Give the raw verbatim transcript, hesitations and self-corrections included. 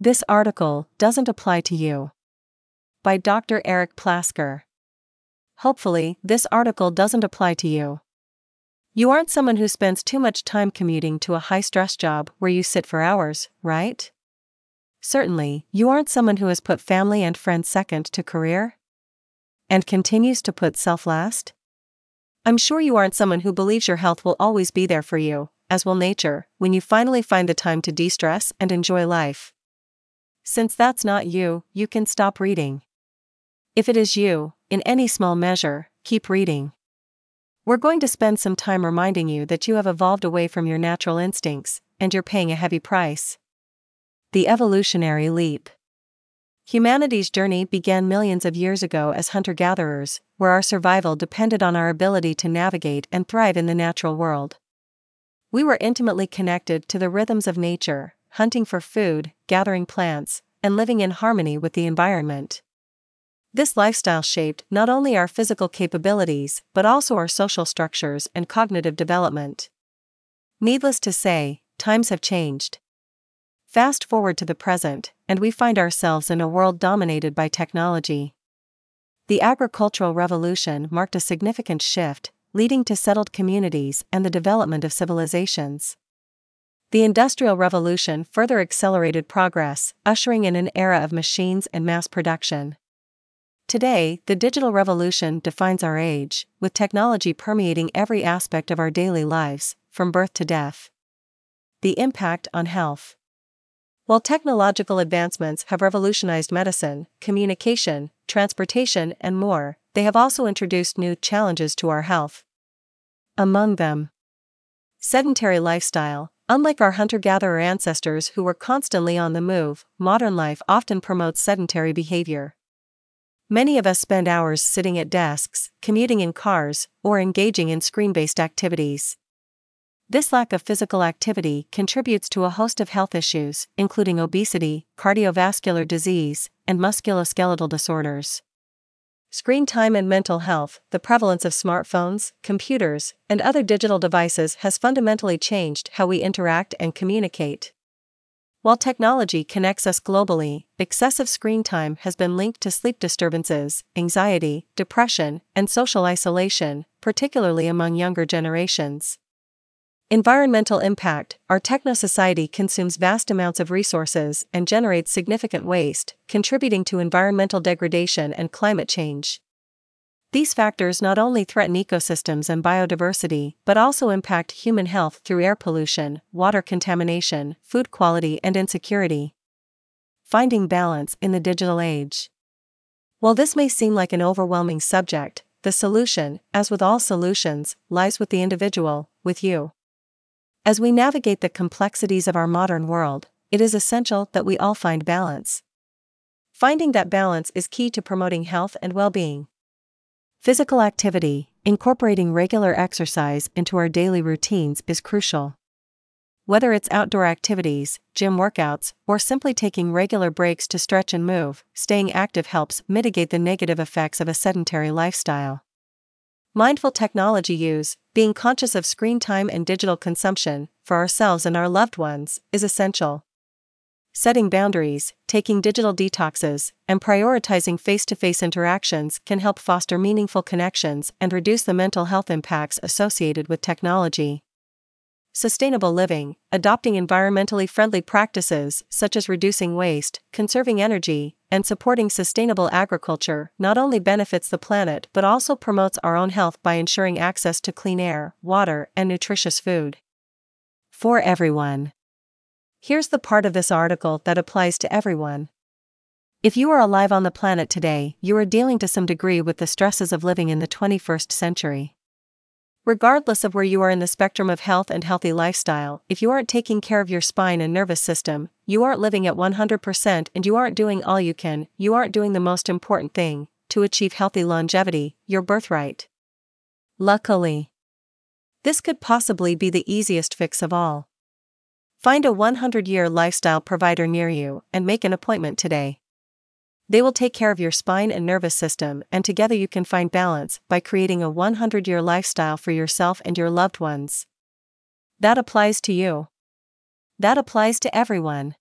This article doesn't apply to you. By Doctor Eric Plasker. Hopefully, this article doesn't apply to you. You aren't someone who spends too much time commuting to a high-stress job where you sit for hours, right? Certainly, you aren't someone who has put family and friends second to career and continues to put self last. I'm sure you aren't someone who believes your health will always be there for you, as will nature, when you finally find the time to de-stress and enjoy life. Since that's not you, you can stop reading. If it is you, in any small measure, keep reading. We're going to spend some time reminding you that you have evolved away from your natural instincts, and you're paying a heavy price. The evolutionary leap. Humanity's journey began millions of years ago as hunter-gatherers, where our survival depended on our ability to navigate and thrive in the natural world. We were intimately connected to the rhythms of nature, hunting for food, gathering plants, and living in harmony with the environment. This lifestyle shaped not only our physical capabilities but also our social structures and cognitive development. Needless to say, times have changed. Fast forward to the present, and we find ourselves in a world dominated by technology. The agricultural revolution marked a significant shift, leading to settled communities and the development of civilizations. The Industrial Revolution further accelerated progress, ushering in an era of machines and mass production. Today, the digital revolution defines our age, with technology permeating every aspect of our daily lives, from birth to death. The impact on health. While technological advancements have revolutionized medicine, communication, transportation, and more, they have also introduced new challenges to our health. Among them, sedentary lifestyle. Unlike our hunter-gatherer ancestors who were constantly on the move, modern life often promotes sedentary behavior. Many of us spend hours sitting at desks, commuting in cars, or engaging in screen-based activities. This lack of physical activity contributes to a host of health issues, including obesity, cardiovascular disease, and musculoskeletal disorders. Screen time and mental health. The prevalence of smartphones, computers, and other digital devices has fundamentally changed how we interact and communicate. While technology connects us globally, excessive screen time has been linked to sleep disturbances, anxiety, depression, and social isolation, particularly among younger generations. Environmental impact. Our techno-society consumes vast amounts of resources and generates significant waste, contributing to environmental degradation and climate change. These factors not only threaten ecosystems and biodiversity but also impact human health through air pollution, water contamination, food quality, and insecurity. Finding balance in the digital age. While this may seem like an overwhelming subject, the solution, as with all solutions, lies with the individual, with you. As we navigate the complexities of our modern world, it is essential that we all find balance. Finding that balance is key to promoting health and well-being. Physical activity. Incorporating regular exercise into our daily routines is crucial. Whether it's outdoor activities, gym workouts, or simply taking regular breaks to stretch and move, staying active helps mitigate the negative effects of a sedentary lifestyle. Mindful technology use. Being conscious of screen time and digital consumption, for ourselves and our loved ones, is essential. Setting boundaries, taking digital detoxes, and prioritizing face-to-face interactions can help foster meaningful connections and reduce the mental health impacts associated with technology. Sustainable living. Adopting environmentally friendly practices such as reducing waste, conserving energy, and supporting sustainable agriculture not only benefits the planet but also promotes our own health by ensuring access to clean air, water, and nutritious food. For everyone. Here's the part of this article that applies to everyone. If you are alive on the planet today, you are dealing to some degree with the stresses of living in the twenty-first century. Regardless of where you are in the spectrum of health and healthy lifestyle, if you aren't taking care of your spine and nervous system, you aren't living at one hundred percent and you aren't doing all you can, you aren't doing the most important thing, to achieve healthy longevity, your birthright. Luckily, this could possibly be the easiest fix of all. Find a one hundred year lifestyle provider near you and make an appointment today. They will take care of your spine and nervous system, and together you can find balance by creating a one hundred year lifestyle for yourself and your loved ones. That applies to you. That applies to everyone.